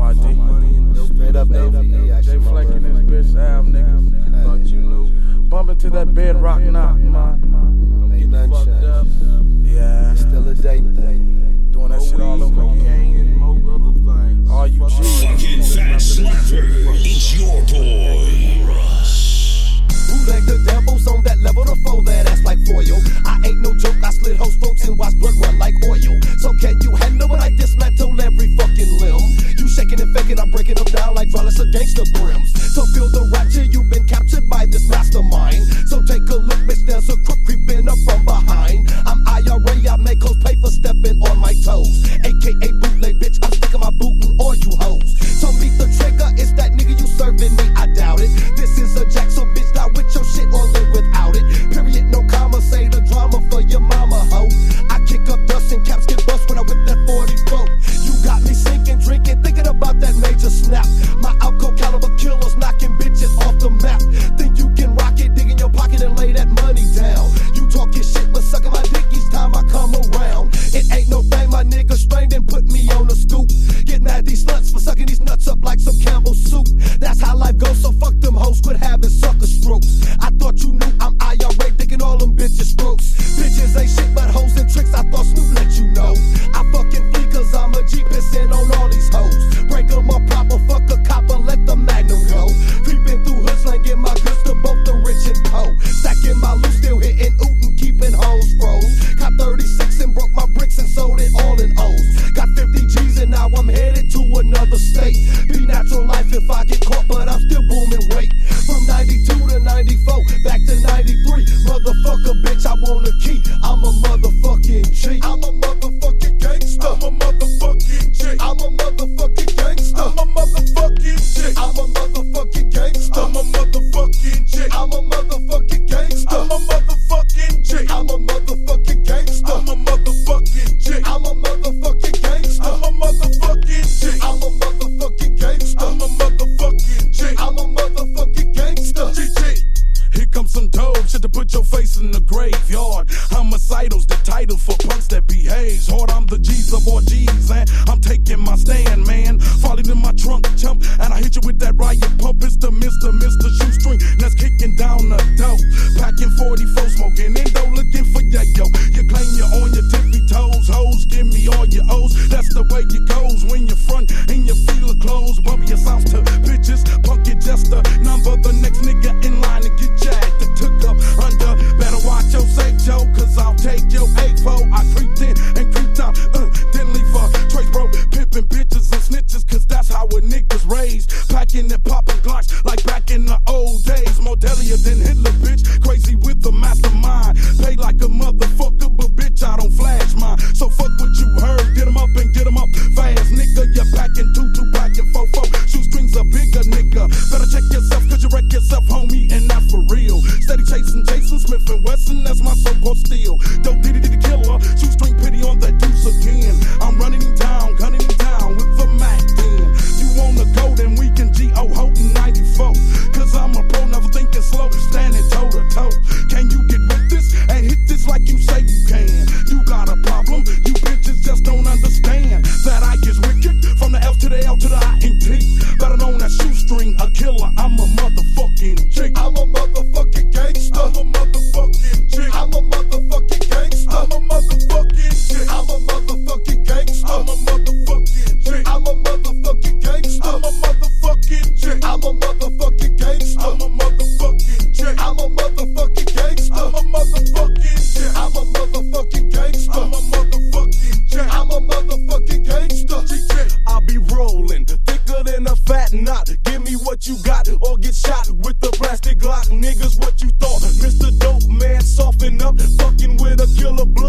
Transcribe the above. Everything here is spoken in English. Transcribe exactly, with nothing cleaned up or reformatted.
my D. Straight up A V E. J Flake in this bitch, Av niggas. Thought you knew. Bumping to that bedrock knock, man. Ain't nothing changed. Yeah. Still a day thing. Doing that shit all over again. All you G's. Fucking fat slapper. It's your boy, Russ. Bootleg the devils on that level, the foe that ass like foil. I ain't no joke, I slit hoes throats and watch blood run like oil. So can you handle when I dismantle every fucking limb? You shaking and faking, I'm breaking them down like Rollins or gangster brims. So feel the rapture, you've been captured by this mastermind. So take a look, bitch, there's a crook creeping up from behind. I'm I R A, I make hoes pay for stepping on my toes. A K A bootleg, bitch, I'm sticking my boot in all you hoes. So meet the trigger, it's that nigga you serving me, I doubt it. This is a jack, so bitch, die with your shit or live without it. Period, no comma, say the drama for your mama, ho. I kick up dust and caps get bust when I whip that forty-four. You got me sinking, drinking, thinking about that major snap. My alcohol caliber killers knocking bitches off the map. Think you can rock it, dig in your pocket and lay that money down. You talking shit, but sucking my dick each time I come around. It ain't no thing, my nigga strained and put me on the scoop. Get mad these sluts for sucking these nuts up like some Campbell soup. That's how life goes, so fuck them hoes, quit having sucker strokes. I thought you knew I'm I R A, thinking all them bitches strokes. Bitches ain't shit but hoes and tricks, I thought Snoop let you know. I fucking flee cause I'm a G pissing on all these hoes. Break them up proper, fuck a copper, let the magnum go. Creeping through hoods, slanging my goods to both the rich and poor. Stacking my loot, still hitting oot and keeping hoes froze. Got thirty-six and broke my bricks and sold it all in O's. Got fifty G's and now I'm headed to another state. Be natural life if I get caught, but I'm still booming weight. From ninety-two to ninety-four, back to ninety-three. Motherfucker, bitch, I want a key. I'm a motherfucking G. I'm a motherfucking gangster. I'm a motherfucking G. I'm a motherfucking gangster. I'm a motherfucking G. I'm a motherfucking gangster. I'm a motherfucking G. I'm a motherfucking gangster. I'm a motherfucking G. I'm a motherfucking gangster. I'm a motherfucking G. I'm a motherfucking gangster. I'm a motherfucking G. I'm a motherfucking gangster. I'm a motherfucking G. I'm a motherfucking gangster. G G. Here comes some dope shit to put your face in the graveyard. Homicidal's the title for punks that behaves hard. I'm the G's of all G's, and I'm taking my stand, man. Falling in my trunk, chump, and I hit you with that riot pump. It's the Mister Mister Shoestring that's kicking down the dough. Packing forty-four, smoking Indo, looking for ya, yo. You claim you're on your tippy toes, hoes, give me all your O's. That's the way it goes when you front and you feel the clothes. Bump your sounds to bitches, punk it just a number. The next nigga in line to get jacked and took up under. Better watch your safe, Joe, cause I'll take your A F O. I creeped in and creeped out, uh, didn't leave a trace, bro. Pimping bitches and snitches, cause that's how a niggas raised. Packing and popping Glocks like back in the old days. More deadlier than Hitler, bitch. Crazy with the mastermind. Pay like a motherfucker, but bitch, I don't flash mine. So fuck what you heard, get 'em up and get 'em up fast. Nigga, you're packing two, two packing four, four. Shoestrings a bigger nigga. Better check yourself, cause you wreck yourself, homie, and that's for real. Steady chasing Jason Smith and Wesson, that's my so-called steal. Dope diddy diddy killer, shoestring pity on that deuce again. I'm running him down, gunning him down with the Mac ten. You wanna go, then we can G O Houghton ninety-four. Cause I'm a pro, never thinking slow, standing toe to toe. Can you get with this and hit this like you say you can? You got a problem, you bitches just don't understand that I get wicked from the L to the L to the I N T. Better known as shoestring, a killer, I'm a motherfucking G. I'm a motherfucking gangster. I'm a motherfucking G. I'm a motherfucking gangster. I'm a motherfucking G. I'm a motherfucking gangster. I'm a motherfucking G. I'm a motherfucking gangster. I'm a motherfucking G. I'm a motherfucking gangster. I'm a motherfucking G. I'm a motherfucking gangster. I'm a motherfucking G. I'm a motherfucking gangster. I'm a motherfucking G. I'm a motherfucking gangster. I'll be rolling thicker than a fat knot. Give me what you got or get shot with the plastic Glock. Niggas, what you thought? Mister Dope Man, soften up, fucking with a killer blood.